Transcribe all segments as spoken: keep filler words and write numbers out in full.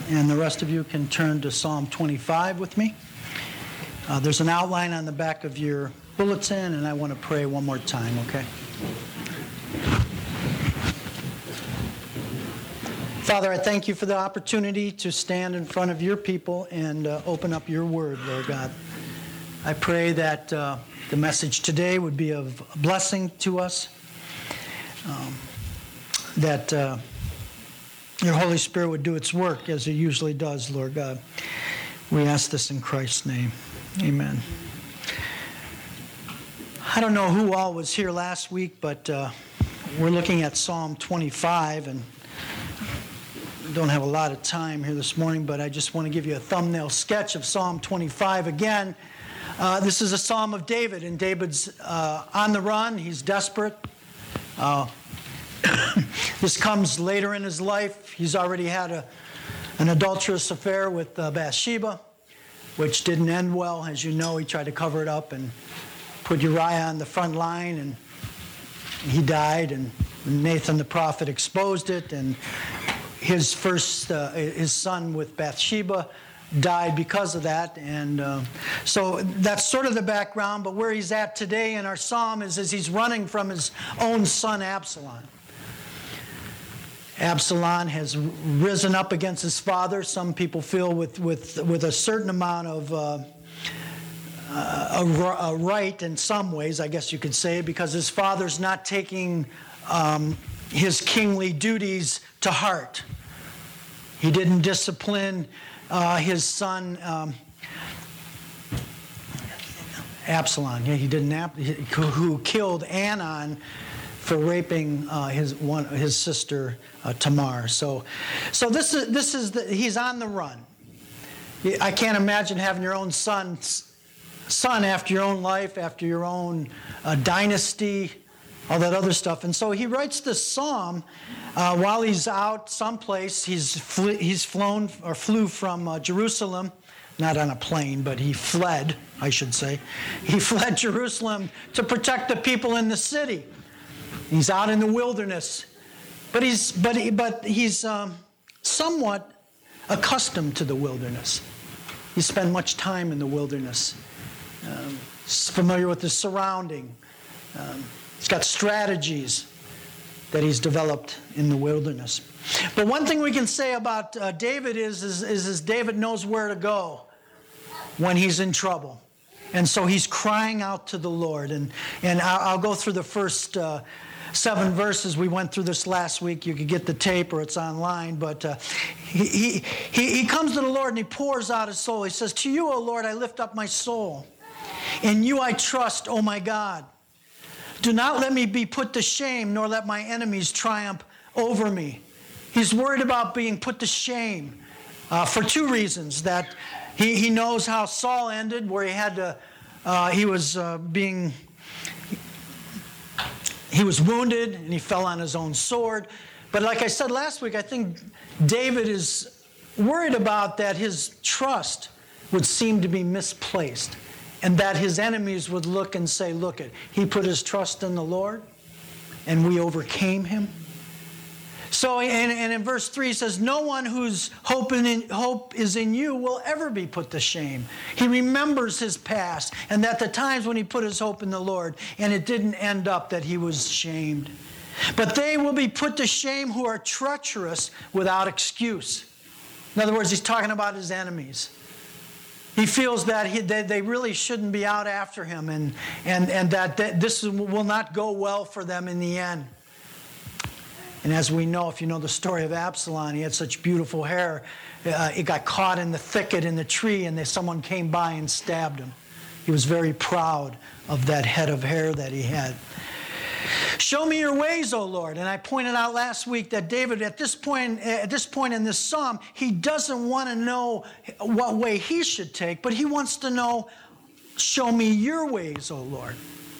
and the rest of you can turn to Psalm twenty-five with me. Uh, there's an outline on the back of your bulletin, and I want to pray one more time, okay? Father, I thank you for the opportunity to stand in front of your people and uh, open up your word, Lord God. I pray that uh, the message today would be of blessing to us, um, that uh, your Holy Spirit would do its work as it usually does, Lord God. We ask this in Christ's name. Amen. I don't know who all was here last week, but uh, we're looking at Psalm twenty-five, and don't have a lot of time here this morning, but I just want to give you a thumbnail sketch of Psalm twenty-five again. Uh, this is a psalm of David, and David's uh, on the run. He's desperate. Uh, this comes later in his life. He's already had a, an adulterous affair with uh, Bathsheba, which didn't end well. As you know, he tried to cover it up and put Uriah on the front line, and he died, and Nathan the prophet exposed it, and his first, uh, his son with Bathsheba died because of that. And uh, so that's sort of the background, but where he's at today in our psalm is as he's running from his own son Absalom. Absalom has risen up against his father. Some people feel with, with, with a certain amount of uh, uh, a, a right in some ways, I guess you could say, because his father's not taking um, his kingly duties to heart. He didn't discipline uh, his son um, Absalom. Yeah, he didn't. Who, who killed Amnon for raping uh, his one his sister uh, Tamar. So, so this is this is the, he's on the run. I can't imagine having your own son son after your own life, after your own uh, dynasty, all that other stuff. And so he writes this psalm uh, while he's out someplace. He's fl- he's flown or flew from uh, Jerusalem, not on a plane, but he fled, I should say. He fled Jerusalem to protect the people in the city. He's out in the wilderness, but he's but he, but he's um, somewhat accustomed to the wilderness. He spent much time in the wilderness. Um, he's familiar with the surrounding. Um, He's got strategies that he's developed in the wilderness. But one thing we can say about uh, David is, is, is, is David knows where to go when he's in trouble. And so he's crying out to the Lord. And, and I'll, I'll go through the first uh, seven verses. We went through this last week. You could get the tape or it's online. But uh, he, he, he, he comes to the Lord and he pours out his soul. He says, "To you, O Lord, I lift up my soul. In you I trust, O my God. Do not let me be put to shame, nor let my enemies triumph over me." He's worried about being put to shame uh, for two reasons. That he, he knows how Saul ended, where he had to, uh, he was uh, being, he was wounded and he fell on his own sword. But like I said last week, I think David is worried about that his trust would seem to be misplaced. And that his enemies would look and say, look, it, he put his trust in the Lord, and we overcame him. So, and, and in verse three, it says, no one whose hope, in, hope is in you will ever be put to shame. He remembers his past, and that the times when he put his hope in the Lord, and it didn't end up that he was shamed. But they will be put to shame who are treacherous without excuse. In other words, he's talking about his enemies. He feels that he, they, they really shouldn't be out after him, and, and, and that, that this will not go well for them in the end. And as we know, if you know the story of Absalom, he had such beautiful hair. Uh, it got caught in the thicket in the tree, and they, someone came by and stabbed him. He was very proud of that head of hair that he had. Show me your ways, O Lord. And I pointed out last week that David, at this point, at this point in this psalm, he doesn't want to know what way he should take, but he wants to know, show me your ways, O Lord.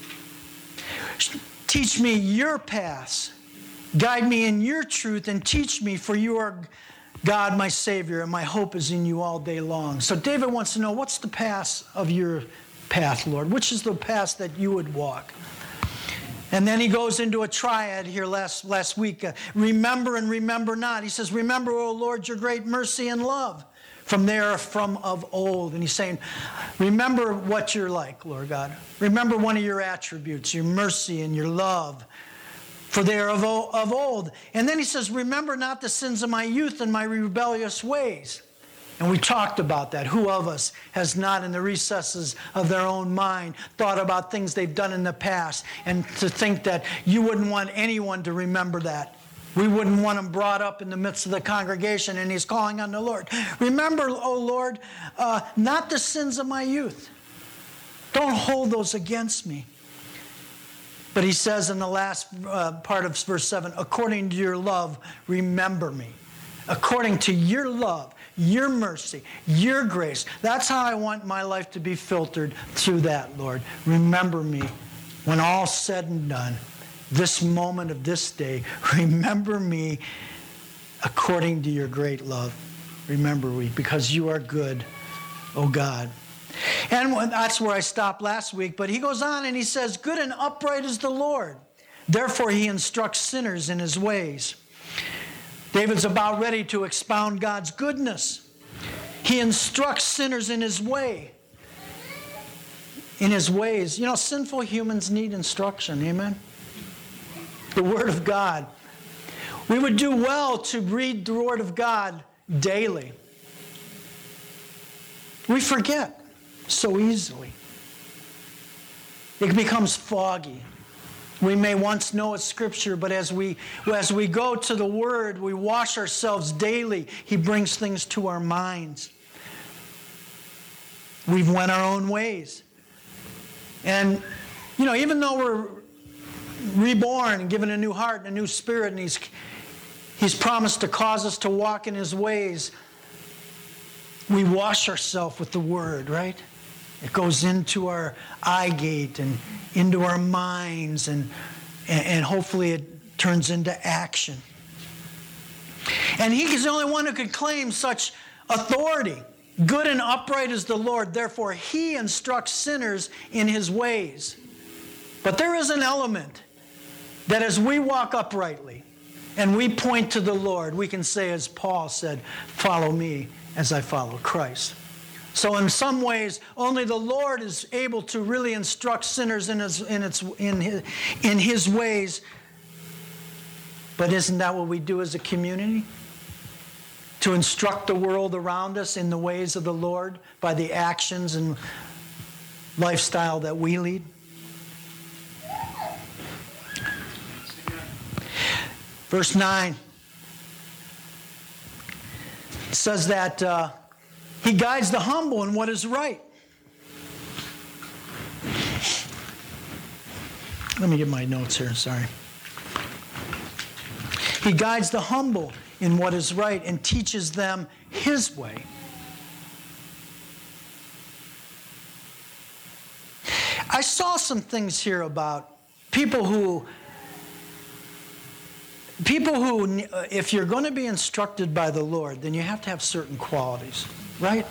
Teach me your paths. Guide me in your truth and teach me, for you are God, my Savior, and my hope is in you all day long. So David wants to know, what's the path of your path, Lord? Which is the path that you would walk? And then he goes into a triad here last, last week. Uh, remember and remember not. He says, remember, O Lord, your great mercy and love. From there, from of old. And he's saying, remember what you're like, Lord God. Remember one of your attributes, your mercy and your love. For they are of, o- of old. And then he says, remember not the sins of my youth and my rebellious ways. And we talked about that. Who of us has not in the recesses of their own mind thought about things they've done in the past, and to think that you wouldn't want anyone to remember that. We wouldn't want them brought up in the midst of the congregation, and he's calling on the Lord. Remember, O Lord, uh, not the sins of my youth. Don't hold those against me. But he says in the last uh, part of verse seven, according to your love, remember me. According to your love, your mercy, your grace. That's how I want my life to be filtered through that, Lord. Remember me when all's said and done. This moment of this day, remember me according to your great love. Remember me, because you are good, O God. And that's where I stopped last week. But he goes on and he says, good and upright is the Lord. Therefore he instructs sinners in his ways. David's about ready to expound God's goodness. He instructs sinners in his way. In his ways. You know, sinful humans need instruction. Amen? The Word of God. We would do well to read the Word of God daily. We forget so easily. It becomes foggy. We may once know it's Scripture, but as we, as we go to the Word, we wash ourselves daily. He brings things to our minds. We've went our own ways. And, you know, even though we're reborn and given a new heart and a new spirit, and He's, he's promised to cause us to walk in His ways, we wash ourselves with the Word, right? It goes into our eye gate and into our minds, and, and hopefully it turns into action. And He is the only one who could claim such authority. Good and upright is the Lord, therefore He instructs sinners in His ways. But there is an element that as we walk uprightly and we point to the Lord, we can say, as Paul said, follow me as I follow Christ. So in some ways, only the Lord is able to really instruct sinners in his, in its, in his, in his ways. But isn't that what we do as a community? To instruct the world around us in the ways of the Lord by the actions and lifestyle that we lead? Verse nine says that uh, He guides the humble in what is right. Let me get my notes here, sorry. He guides the humble in what is right and teaches them His way. I saw some things here about people who People who, if you're going to be instructed by the Lord, then you have to have certain qualities, right?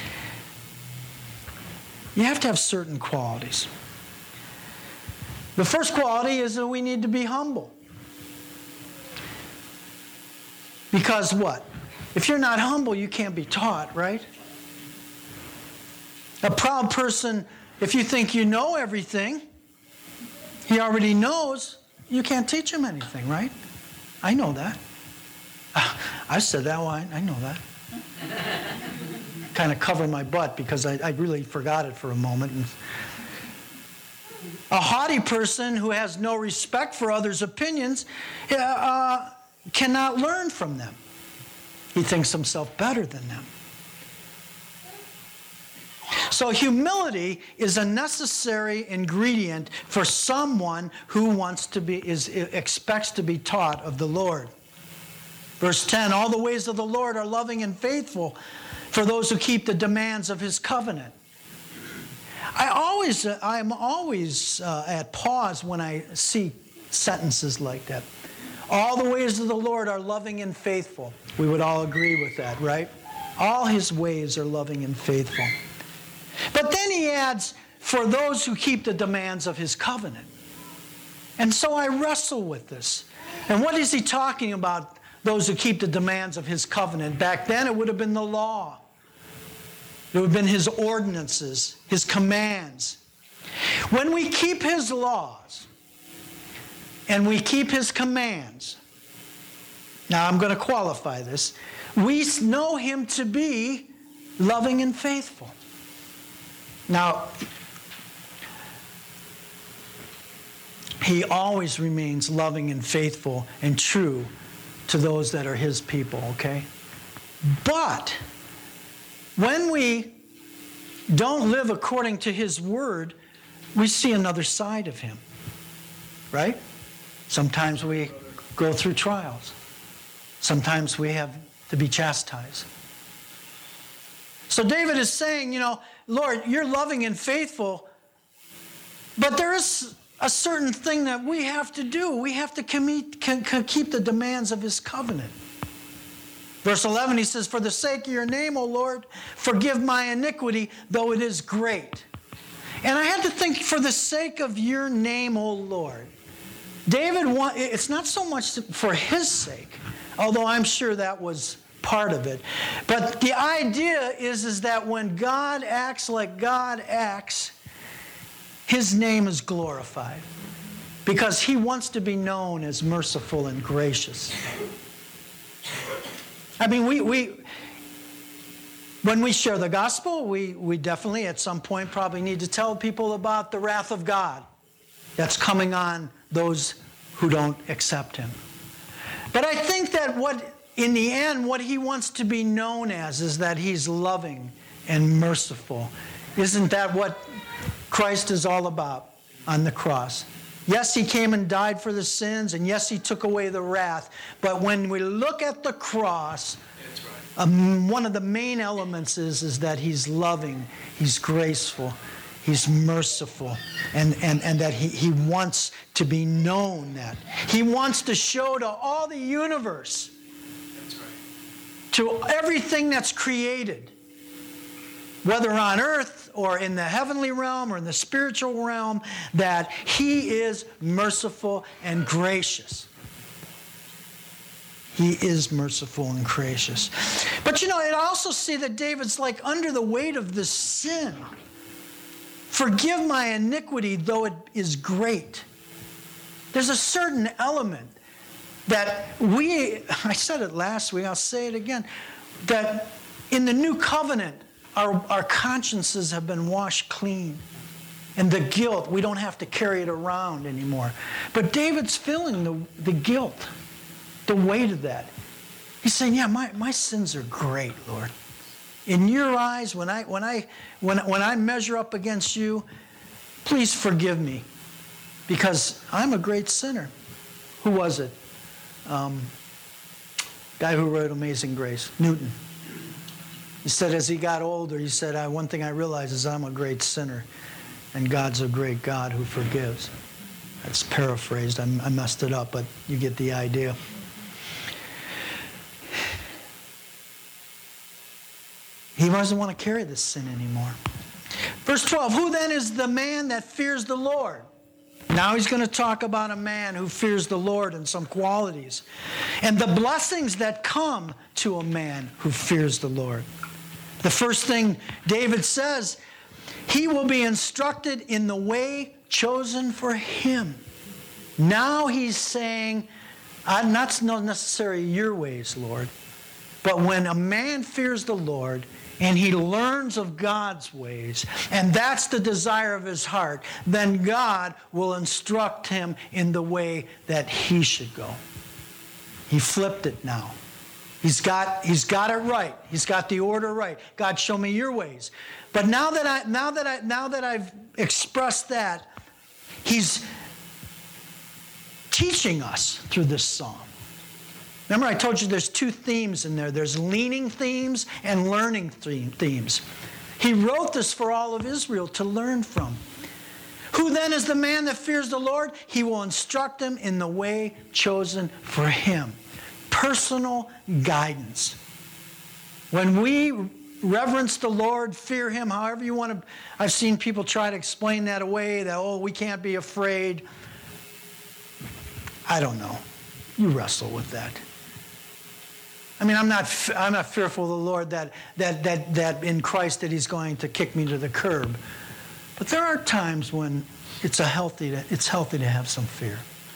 You have to have certain qualities. The first quality is that we need to be humble. Because what? If you're not humble, you can't be taught, right? A proud person, if you think you know everything, he already knows, you can't teach him anything, right? I know that. I said that one. I know that. Kind of cover my butt because I, I really forgot it for a moment. And a haughty person who has no respect for others' opinions uh, cannot learn from them. He thinks himself better than them. So humility is a necessary ingredient for someone who wants to be, is expects to be taught of the Lord. Verse ten, all the ways of the Lord are loving and faithful for those who keep the demands of His covenant. I always, I'm always uh, at pause when I see sentences like that. All the ways of the Lord are loving and faithful. We would all agree with that, right? All His ways are loving and faithful. But then he adds, for those who keep the demands of His covenant. And so I wrestle with this. And what is he talking about? Those who keep the demands of his covenant. Back then it would have been the law. It would have been his ordinances, his commands. When we keep his laws and we keep his commands, now I'm going to qualify this, we know him to be loving and faithful. Now, he always remains loving and faithful and true to those that are his people, okay? But when we don't live according to his word, we see another side of him, right? Sometimes we go through trials. Sometimes we have to be chastised. So David is saying, you know, Lord, you're loving and faithful, but there is a certain thing that we have to do. We have to keep the demands of his covenant. Verse eleven, he says, for the sake of your name, O Lord, forgive my iniquity, though it is great. And I had to think, for the sake of your name, O Lord. David, want, it's not so much for his sake, although I'm sure that was part of it. But the idea is, is that when God acts like God acts, his name is glorified. Because he wants to be known as merciful and gracious. I mean, we, we when we share the gospel, we, we definitely at some point probably need to tell people about the wrath of God that's coming on those who don't accept him. But I think that what, in the end, what he wants to be known as is that he's loving and merciful. Isn't that what Christ is all about on the cross? Yes, he came and died for the sins, and yes, he took away the wrath. But when we look at the cross, um, one of the main elements is, is that he's loving, he's graceful, he's merciful, and, and, and that he, he wants to be known that. He wants to show to all the universe, that's right, to everything that's created, whether on earth or in the heavenly realm or in the spiritual realm, that he is merciful and gracious. He is merciful and gracious. But you know, I also see that David's like under the weight of this sin. Forgive my iniquity, though it is great. There's a certain element that we, I said it last week, I'll say it again, that in the new covenant, Our, our consciences have been washed clean. And the guilt, we don't have to carry it around anymore. But David's feeling the, the guilt, the weight of that. He's saying, yeah, my, my sins are great, Lord. In your eyes, when I, when, I, when, when I measure up against you, please forgive me. Because I'm a great sinner. Who was it? Um, guy who wrote Amazing Grace, Newton. He said as he got older, he said, I, one thing I realize is I'm a great sinner, and God's a great God who forgives. That's paraphrased. I, I messed it up, but you get the idea. He doesn't want to carry this sin anymore. Verse twelve, who then is the man that fears the Lord? Now he's going to talk about a man who fears the Lord and some qualities. And the blessings that come to a man who fears the Lord. The first thing David says, he will be instructed in the way chosen for him. Now he's saying, not necessarily your ways, Lord, but when a man fears the Lord and he learns of God's ways, and that's the desire of his heart, then God will instruct him in the way that he should go. He flipped it now. He's got, he's got it right. He's got the order right. God, show me your ways. But now that I, now that I, now that I've expressed that, he's teaching us through this psalm. Remember, I told you there's two themes in there. There's leaning themes and learning themes. He wrote this for all of Israel to learn from. Who then is the man that fears the Lord? He will instruct him in the way chosen for him. Personal guidance. When we reverence the Lord, fear him, however you want to, I've seen people try to explain that away, that, oh, we can't be afraid. I don't know. You wrestle with that. I mean, I'm not I'm not fearful of the Lord that that that that in Christ that He's going to kick me to the curb. But there are times when it's a healthy to, it's healthy to have some fear.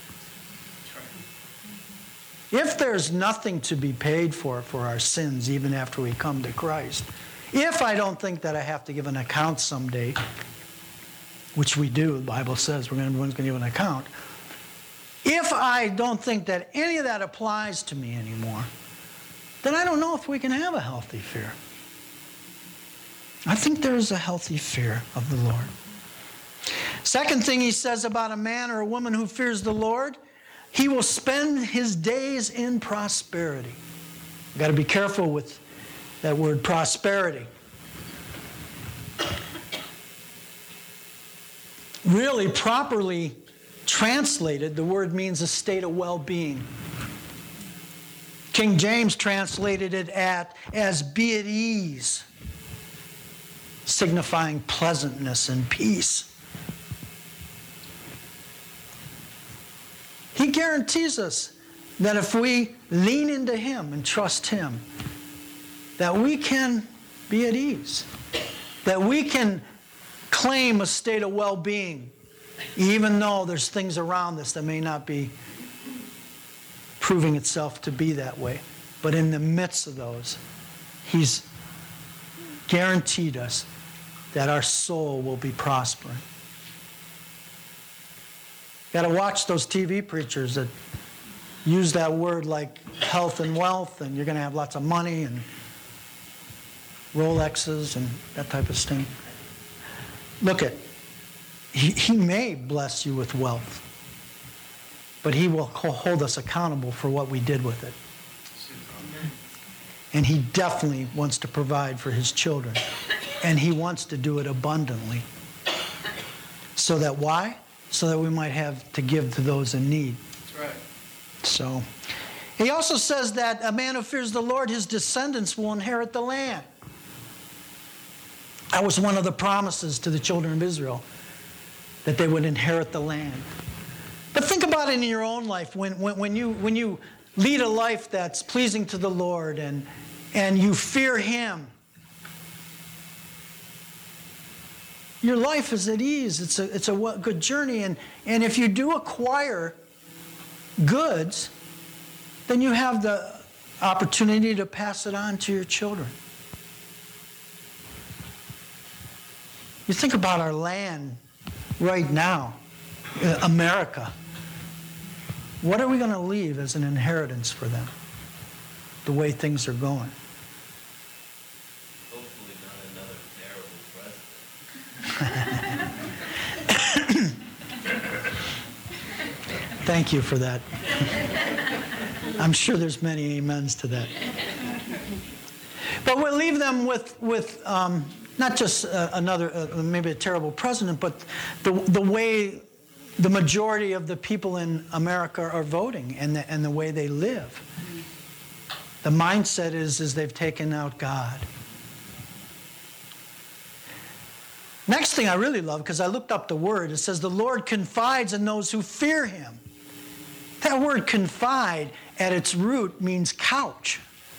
If there's nothing to be paid for for our sins, even after we come to Christ, if I don't think that I have to give an account someday, which we do, the Bible says we're going everyone's going to give an account. If I don't think that any of that applies to me anymore, then I don't know if we can have a healthy fear. I think there is a healthy fear of the Lord. Second thing he says about a man or a woman who fears the Lord, he will spend his days in prosperity. You've got to be careful with that word prosperity. Really, properly translated, the word means a state of well-being. King James translated it at, as be at ease, signifying pleasantness and peace. He guarantees us that if we lean into Him and trust Him, that we can be at ease, that we can claim a state of well-being, even though there's things around us that may not be proving itself to be that way. But in the midst of those, He's guaranteed us that our soul will be prospering. Got to watch those T V preachers that use that word like health and wealth, and you're going to have lots of money and Rolexes and that type of thing. Look at, he, he may bless you with wealth, but He will hold us accountable for what we did with it. And He definitely wants to provide for His children. And He wants to do it abundantly. So that why? So that we might have to give to those in need. That's right. So, He also says that a man who fears the Lord, his descendants will inherit the land. That was one of the promises to the children of Israel, that they would inherit the land. But think about it in your own life. When, when, when, you, when you lead a life that's pleasing to the Lord and, and you fear Him, your life is at ease. It's a, it's a good journey. And, and if you do acquire goods, then you have the opportunity to pass it on to your children. You think about our land right now, America. What are we going to leave as an inheritance for them, the way things are going? Hopefully not another terrible president. Thank you for that. I'm sure there's many amens to that. But we'll leave them with, with um, not just uh, another, uh, maybe a terrible president, but the, the way the majority of the people in America are voting and the, and the way they live. The mindset is, is they've taken out God. Next thing I really love, because I looked up the word, it says the Lord confides in those who fear Him. That word confide at its root means couch.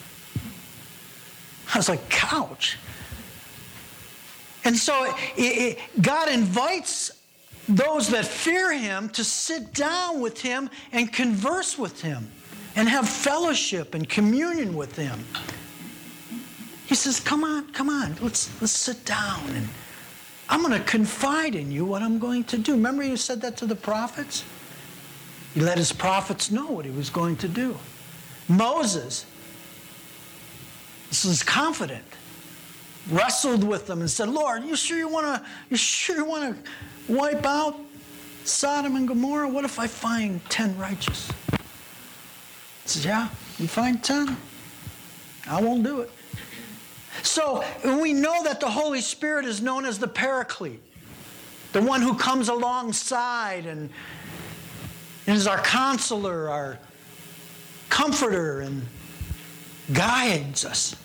I was like, couch? And so it, it, God invites those that fear Him to sit down with Him and converse with Him and have fellowship and communion with Him. He says, come on, come on, let's, let's sit down and I'm going to confide in you what I'm going to do. Remember He said that to the prophets? He let His prophets know what He was going to do. Moses, this is confident, wrestled with them and said, Lord, you sure you want to you sure you want to wipe out Sodom and Gomorrah? What if I find ten righteous? He says, yeah, you find ten? I won't do it. So we know that the Holy Spirit is known as the Paraclete, the one who comes alongside and, and is our counselor, our comforter, and guides us.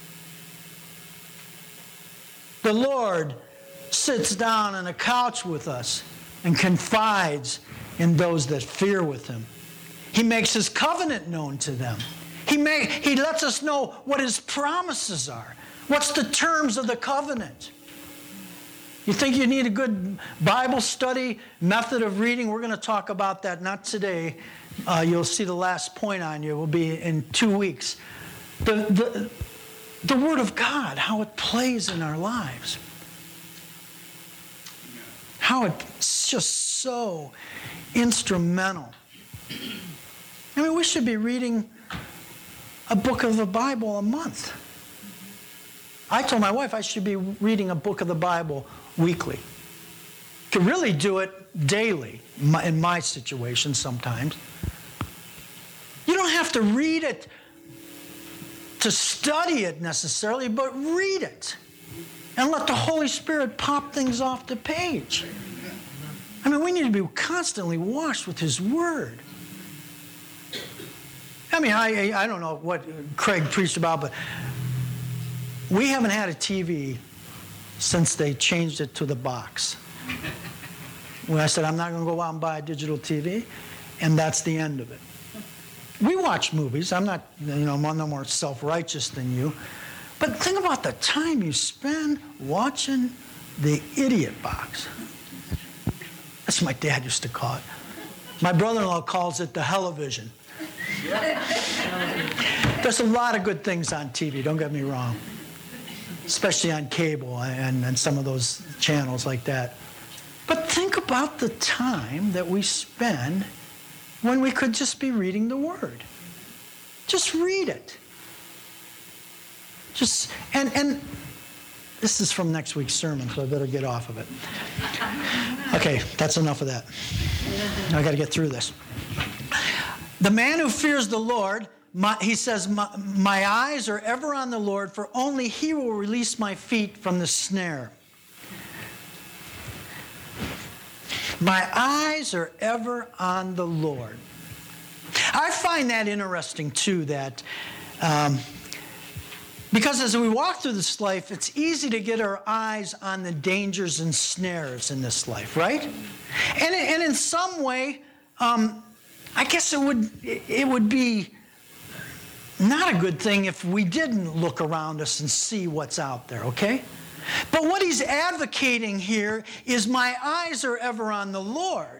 The Lord sits down on a couch with us and confides in those that fear with Him. He makes his covenant known to them. He, may, he lets us know what his promises are. What's the terms of the covenant? You think you need a good Bible study method of reading? We're going to talk about that, not today. Uh, you'll see the last point on you. It will be in two weeks. The, the, the Word of God, how it plays in our lives. How it's just so instrumental. I mean, we should be reading a book of the Bible a month. I told my wife I should be reading a book of the Bible weekly. Could really do it daily in my situation sometimes. You don't have to read it to study it necessarily, but read it and let the Holy Spirit pop things off the page. I mean, we need to be constantly washed with His Word. I mean, I, I don't know what Craig preached about, but we haven't had a T V since they changed it to the box. When I said, I'm not going to go out and buy a digital T V, and that's the end of it. We watch movies. I'm not, you know, I'm no more self-righteous than you. But think about the time you spend watching the idiot box. That's what my dad used to call it. My brother-in-law calls it the hell-o-vision. There's a lot of good things on T V, don't get me wrong. Especially on cable and, and some of those channels like that. But think about the time that we spend when we could just be reading the Word. Just read it. Just and and this is from next week's sermon, so I better get off of it. Okay, that's enough of that. I got to get through this. The man who fears the Lord, my, he says, my, my eyes are ever on the Lord, for only He will release my feet from the snare. My eyes are ever on the Lord. I find that interesting, too, that um, because as we walk through this life, it's easy to get our eyes on the dangers and snares in this life, right? And, and in some way, um, I guess it would it would be not a good thing if we didn't look around us and see what's out there, okay? But what he's advocating here is my eyes are ever on the Lord.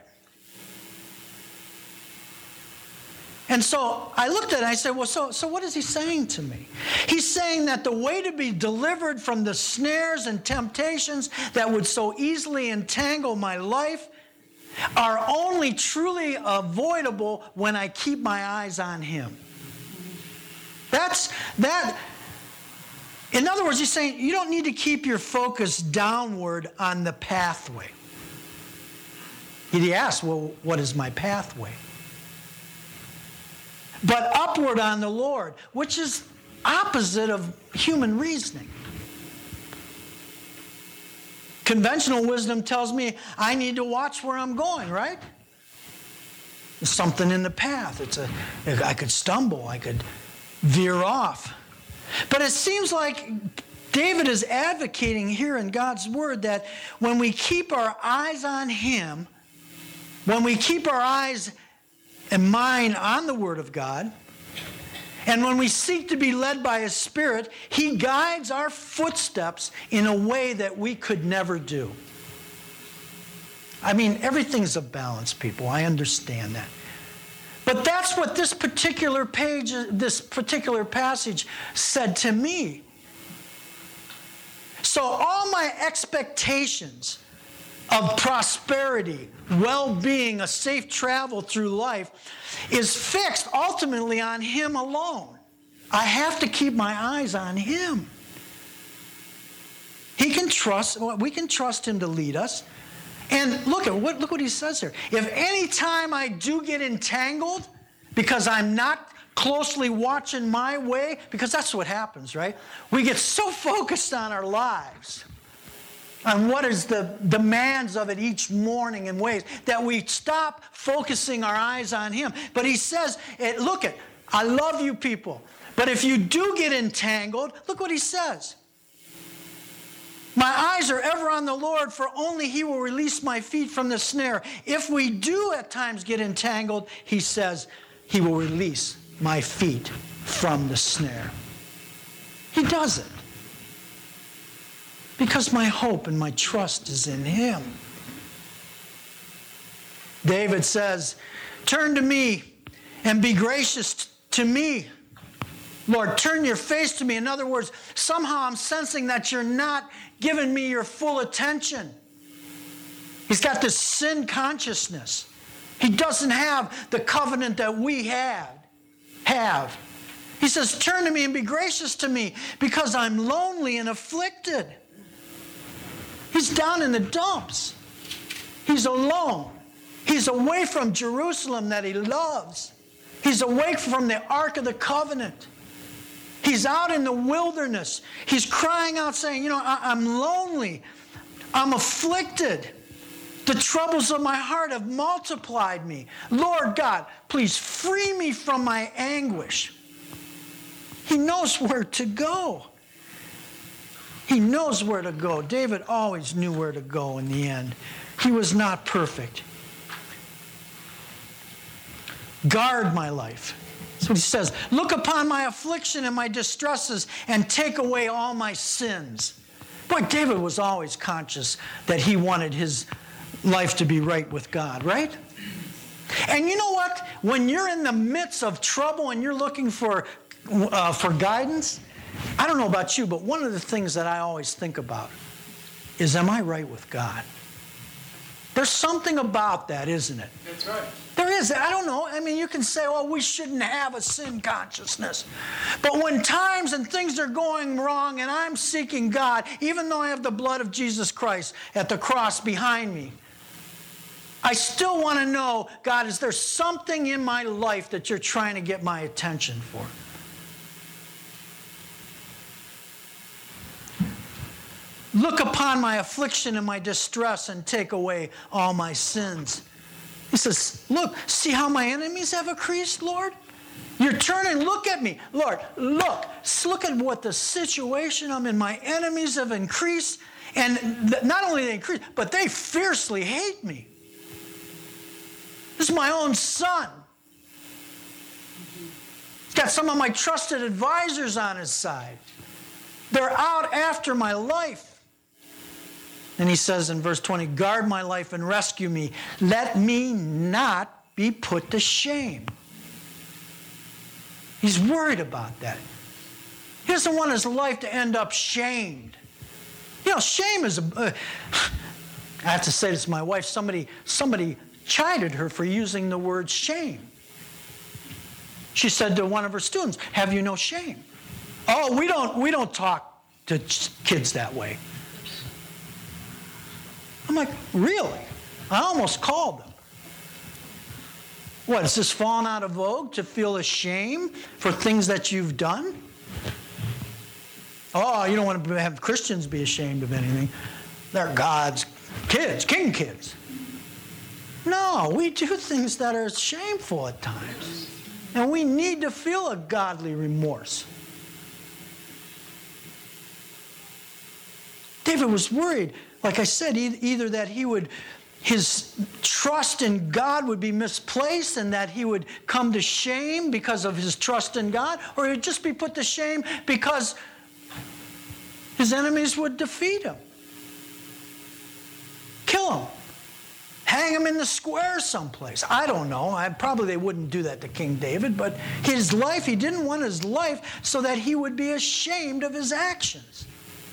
And so I looked at it and I said, well, so, so what is he saying to me? He's saying that the way to be delivered from the snares and temptations that would so easily entangle my life are only truly avoidable when I keep my eyes on Him. That's that. In other words, he's saying you don't need to keep your focus downward on the pathway. He asked, well, what is my pathway? But upward on the Lord, which is opposite of human reasoning. Conventional wisdom tells me I need to watch where I'm going, right? There's something in the path. It's a, I could stumble. I could veer off. But it seems like David is advocating here in God's Word that when we keep our eyes on Him, when we keep our eyes and mind on the Word of God, and when we seek to be led by His Spirit, He guides our footsteps in a way that we could never do. I mean, everything's a balance, people. I understand that. But that's what this particular page, this particular passage said to me. So all my expectations of prosperity, well-being, a safe travel through life is fixed ultimately on Him alone. I have to keep my eyes on Him. He can trust, we can trust Him to lead us. And look at what look what he says here. If any time I do get entangled because I'm not closely watching my way, because that's what happens, right? We get so focused on our lives, on what is the demands of it each morning and ways, that we stop focusing our eyes on Him. But he says, look at, I love you people, but if you do get entangled, look what he says. My eyes are ever on the Lord, for only He will release my feet from the snare. If we do at times get entangled, he says, he will release my feet from the snare. He does it. Because my hope and my trust is in him. David says, turn to me and be gracious to me. Lord, turn your face to me. In other words, somehow I'm sensing that you're not giving me your full attention. He's got this sin consciousness. He doesn't have the covenant that we had, have. He says, turn to me and be gracious to me because I'm lonely and afflicted. He's down in the dumps. He's alone. He's away from Jerusalem that he loves. He's away from the Ark of the Covenant. He's out in the wilderness. He's crying out saying, you know, I- I'm lonely. I'm afflicted. The troubles of my heart have multiplied me. Lord God, please free me from my anguish. He knows where to go. He knows where to go. David always knew where to go in the end. He was not perfect. Guard my life. That's what he says. Look upon my affliction and my distresses and take away all my sins. Boy, David was always conscious that he wanted his life to be right with God, right? And you know what? When you're in the midst of trouble and you're looking for, uh, for guidance, I don't know about you, but one of the things that I always think about is, am I right with God? There's something about that, isn't it? That's right. There is. I don't know. I mean, you can say, well, we shouldn't have a sin consciousness. But when times and things are going wrong and I'm seeking God, even though I have the blood of Jesus Christ at the cross behind me, I still want to know, God, is there something in my life that you're trying to get my attention for? Look upon my affliction and my distress and take away all my sins. He says, look, see how my enemies have increased, Lord? You're turning, look at me. Lord, look. Look at what the situation I'm in. My enemies have increased. And not only they increased, but they fiercely hate me. This is my own son. He's got some of my trusted advisors on his side. They're out after my life. And he says in verse twenty, guard my life and rescue me. Let me not be put to shame. He's worried about that. He doesn't want his life to end up shamed. You know, shame is a... Uh, I have to say this to my wife. Somebody, somebody chided her for using the word shame. She said to one of her students, have you no shame? Oh, we don't, we don't talk to kids that way. I'm like, really? I almost called them. What, is this fallen out of vogue to feel ashamed for things that you've done? Oh, you don't want to have Christians be ashamed of anything. They're God's kids, king kids. No, we do things that are shameful at times. And we need to feel a godly remorse. David was worried, like I said, either that he would, his trust in God would be misplaced and that he would come to shame because of his trust in God, or he would just be put to shame because his enemies would defeat him, kill him, hang him in the square someplace. I don't know. I, probably they wouldn't do that to King David, but his life, he didn't want his life so that he would be ashamed of his actions.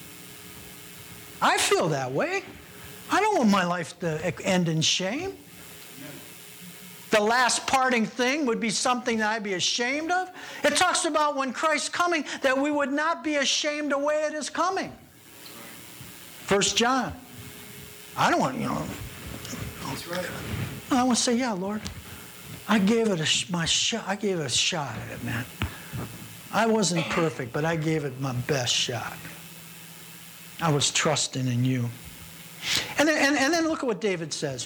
I feel that way. I don't want my life to end in shame. The last parting thing would be something that I'd be ashamed of. It talks about when Christ's coming, that we would not be ashamed of the way it is coming. First John. I don't want, you know. That's right. I want to say, yeah, Lord, I gave it a, my shot. I gave it a shot at it, man. I wasn't perfect, but I gave it my best shot. I was trusting in you. And then, and, and then look at what David says.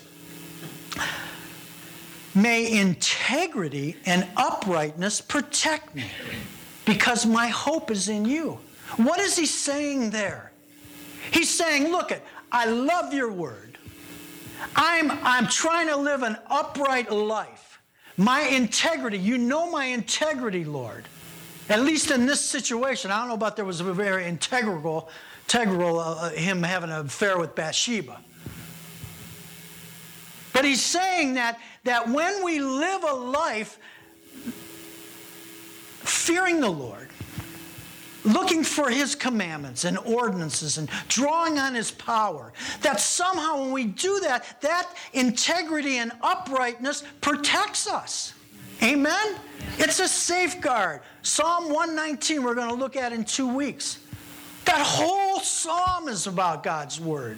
May integrity and uprightness protect me, because my hope is in you. What is he saying there? He's saying, look, it, I love your word. I'm, I'm trying to live an upright life. My integrity, you know my integrity, Lord. At least in this situation, I don't know about there was a very integral, integral uh, him having an affair with Bathsheba. But he's saying that, that when we live a life fearing the Lord, looking for his commandments and ordinances and drawing on his power, that somehow when we do that, that integrity and uprightness protects us. Amen? It's a safeguard. Psalm one nineteen we're going to look at in two weeks. That whole psalm is about God's word.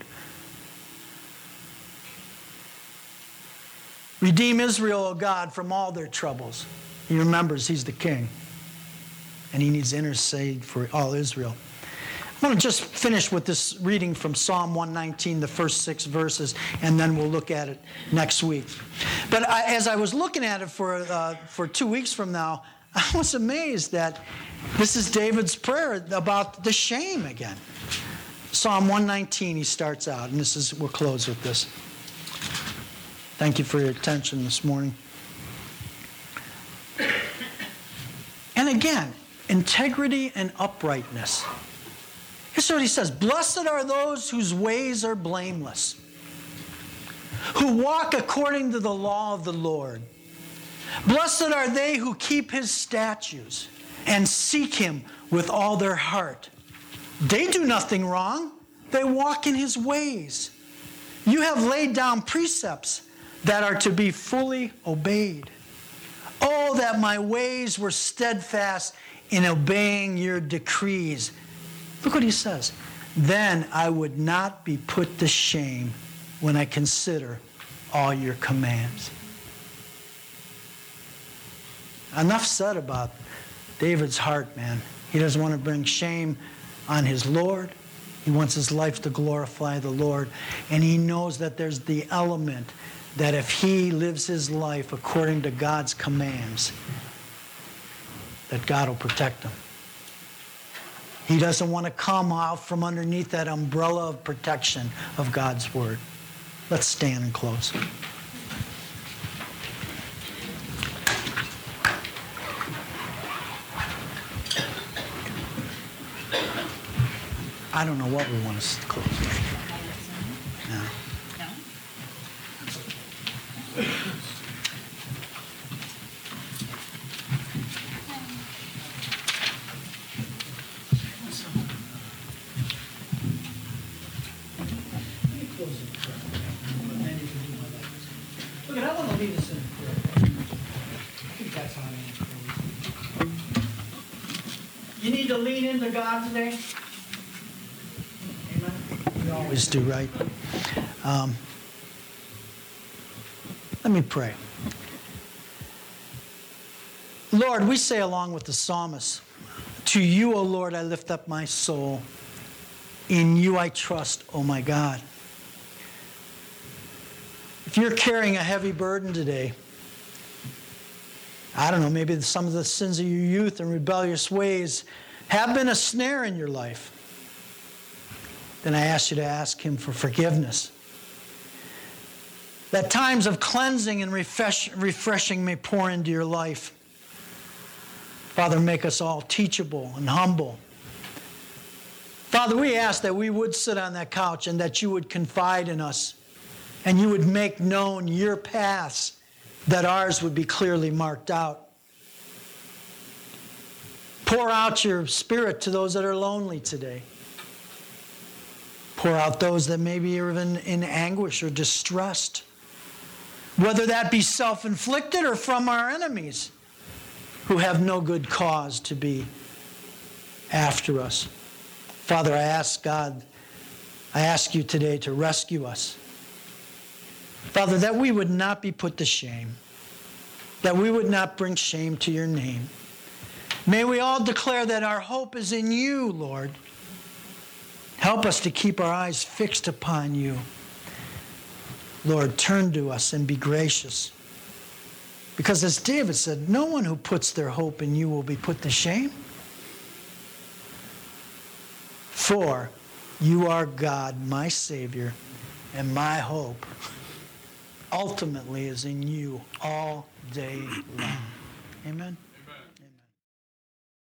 Redeem Israel, O God, from all their troubles. He remembers he's the king. And he needs to intercede for all Israel. I want to just finish with this reading from Psalm one nineteen, the first six verses, and then we'll look at it next week. But I, as I was looking at it for, uh, for two weeks from now, I was amazed that this is David's prayer about the shame again. Psalm one nineteen, he starts out, and this is, we'll close with this. Thank you for your attention this morning. And again, integrity and uprightness. Here's what he says. Blessed are those whose ways are blameless, who walk according to the law of the Lord. Blessed are they who keep his statutes and seek him with all their heart. They do nothing wrong. They walk in his ways. You have laid down precepts that are to be fully obeyed. Oh, that my ways were steadfast in obeying your decrees. Look what he says. Then I would not be put to shame when I consider all your commands. Enough said about David's heart, man. He doesn't want to bring shame on his Lord. He wants his life to glorify the Lord. And he knows that there's the element that if he lives his life according to God's commands, that God will protect him. He doesn't want to come out from underneath that umbrella of protection of God's word. Let's stand and close. I don't know what we want to close with. No. Look, I want to leave this in prayer. I think that's how I answer. You need to lean into God today. Amen. We always do, right? Um, let me pray. Lord, we say along with the psalmist, to you, O Lord, I lift up my soul. In you I trust, O my God. If you're carrying a heavy burden today, I don't know, maybe some of the sins of your youth and rebellious ways have been a snare in your life, then I ask you to ask him for forgiveness. That times of cleansing and refresh, refreshing may pour into your life. Father, make us all teachable and humble. Father, we ask that we would sit on that couch and that you would confide in us and you would make known your paths, that ours would be clearly marked out. Pour out your spirit to those that are lonely today. Pour out those that may be even in anguish or distressed, whether that be self-inflicted or from our enemies who have no good cause to be after us. Father, I ask God, I ask you today to rescue us. Father, that we would not be put to shame, that we would not bring shame to your name. May we all declare that our hope is in you, Lord. Help us to keep our eyes fixed upon you. Lord, turn to us and be gracious. Because as David said, no one who puts their hope in you will be put to shame. For you are God, my Savior, and my hope ultimately is in you all day long. Amen?